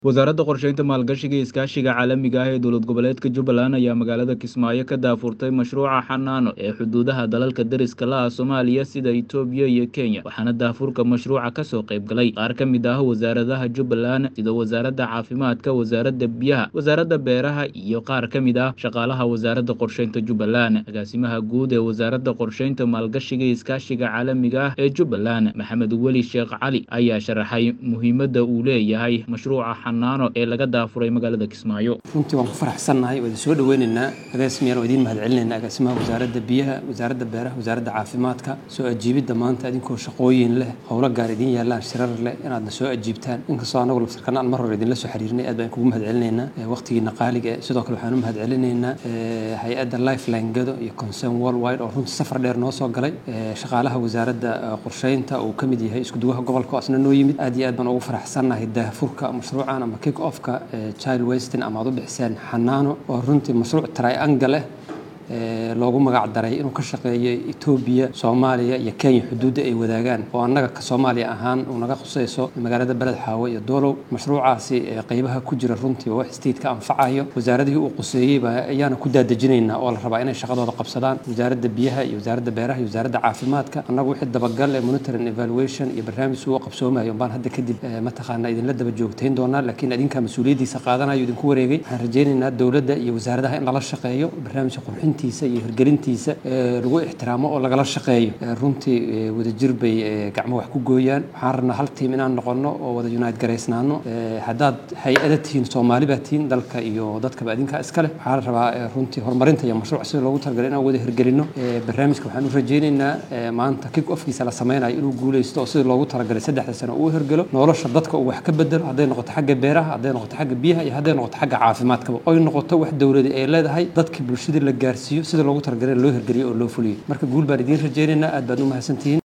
Wasaaradda Qorsheynta Maalgashiga iyo Iskaashiga Caalamiga ah ee Dowlad Goboleedka Jubbaland ayaa magaalada Kismaayo ka daafurtay mashruuca xanaano ee xuduudaha dalalka deriska la ah Soomaaliya sida Itoobiya iyo Kenya, waxaana daafurka mashruuca ka soo qayb galay qaar ka mid ah wasaaradaha Jubbaland sida Wasaaradda Caafimaadka, Wasaaradda Biyaha, Wasaaradda Beeraha iyo qaar ka mid ah shaqaalaha Wasaaradda Qorsheynta Jubbaland. Agaasimaha guud ee Wasaaradda Qorsheynta Maalgashiga iyo Iskaashiga Caalamiga ah ee Jubbaland, Maxamed Weli Sheekh Cali, ayaa sharaxay muhiimadda uu leeyahay mashruuca xanaano ee laga daafuray magaalada Kismaayo. runtii waan ku faraxsanahay oo soo dhaweynaynaa agaasimayaal oo idin mahadcelinaynaa agaasimaha Wasaaradda Biyaha, Wasaaradda Beeraha, Wasaaradda Caafimaadka soo ajiibida maanta idinkoo shaqooyin leh howlo gaar idin yaalaan shirar leh inaad soo ajiibtaan inkastoo anagu laftirkana aan mar hore idin la soo xiriirnay aad baan kugu mahadcelinaynaa waqtigiina qaaliga sidoo kale waxaan u mahadcelinaynaa hay'adda Lifeline Gado iyo Concern Worldwide oo runtii safar dheer noo soo galay shaqaalaha Wasaaradda Qorsheynta oo ka mid yahay isku duwaha gobolka asna noo yimid aad iyo aad baan ugu faraxsanahay daafurka mashruucan ama kick off-ka child wasting ama u bixisaan xanaano oo runtii mashruuc triangle loogu magac daray inuu ka shaqeeyo Itoobiya, Soomaaliya iyo Kenya xuduudda ay wadaagaan oo annaga ka Soomaaliya ahaan uu naga khusayso magaalada Balad Xaawo iyo Doolow. mashruucaasi qaybaha ku jira runtii wax state-ka anfacayo wasaaradihii uu quseeyay ayaana ku daadajinaynaa oo la rabaa inay shaqadooda qabsadaan Wasaaradda Biyaha iyo Wasaaradda Beeraha iyo Wasaaradda Caafimaadka. annagu wixii dabagal monitoring evaluation iyo barnaamij uu qabsoomayo baan hadda kadib mataqaana idin la daba joogtayn doonaa laakiin idinka mas'uuliyadiisa qaadanayo idinku wareegay. waxaan rajaynaynaa dawladda iyo wasaaradaha in la shaqeeyo barnaamijka qurxinta iyo hirgelintiisa lagu ixtiraamo oo lagala shaqeeyo runtii wadajir bay gacmo wax ku gooyaan. waxaan rabnaa hal team inaan noqono oo wada unite gareysnaano haddaad hay'ada tihiin Soomaali baa tihiin dalka iyo dadka adinka iska leh. waxaan rabaa runtii horumarinta iyo mashruuc sida loogu talagalay inaan wada hirgelino barnaamijka. waxaan u rajaynaynaa maanta kick off-kiisa la sameynayo inuu guuleysto oo sida loogu talagalay 3 sano uu hirgelo nolosha dadka uu wax ka bedelo hadday noqoto xagga beeraha, hadday noqoto xagga biyaha iyo hadday noqoto xagga caafimaadka oo ay noqoto wax dawladda ay leedahay dadka bulshada la gaarsiiyo sida loogu talagalay loo hirgeliyo oo loo fuliyo. marka guul baan idin rajaynaynaa aad baad u mahadsantihiin.